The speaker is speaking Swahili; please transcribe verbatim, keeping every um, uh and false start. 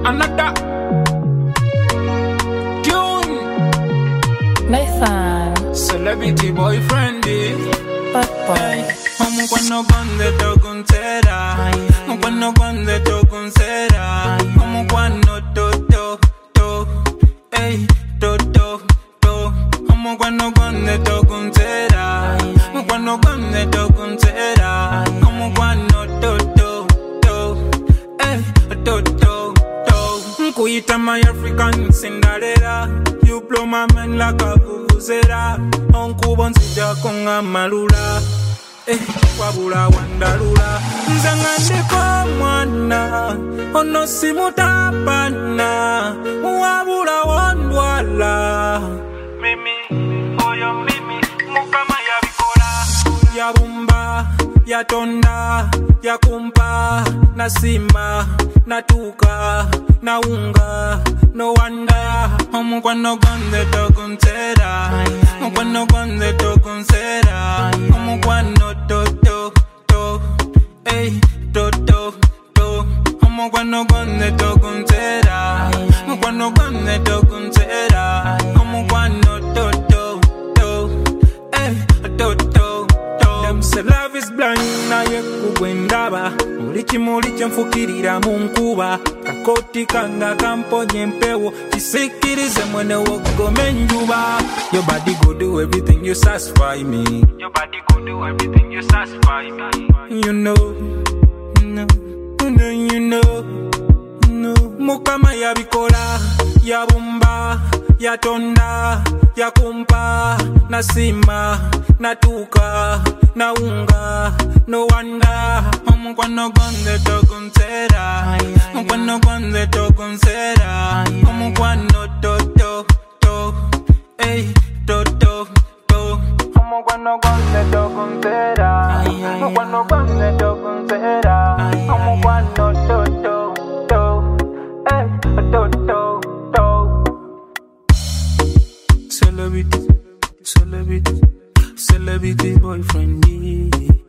another tune. Nathan, celebrity boyfriend. bad boy. Hey. Como cuando cuando te considera, como cuando cuando te considera, como cuando to to to, ey to to to, como cuando cuando te considera, como cuando cuando te considera, como cuando to to to, ey to to to. Kuita my African Cinderella, you blow my mind like a vuvuzela, onku bonsija konga malula. Eh, wabula wandarula nzanga ndiko mwana ono simutapana wabula wandwala mimi oyo mimi mukama yabikola yabumba yatonda yakumpa nasima natuka naunga no wanda omukwano gonde tokunsera omukwano gonde tokunsera omukwano to to to ey to to to omukwano gonde tokunsera omukwano gonde tokunsera omukwano to to to ey to to to. Them say love is blind naye kugwendaba buli kimuli kyenfukirira mu nkuba kakoti kanga kamponye empewo kisikirize mwene wogome enjuba. Your body go do everything you satisfy me. Your body go do everything you satisfy me. You know, no, no, you know, no. Mukama yabikola, yabumba, yatonda, yakumpa, nasima, natuka, naunga, no wanda. Omukwano gonde tokunsera, omukwano gonde tokunsera, omukwano to to to, ey to to to. Omukwano gonde tokunsera, omukwano gonde tokunsera, omukwano to to to, ey to to to. Celebrity, celebrity, celebrity boyfriend.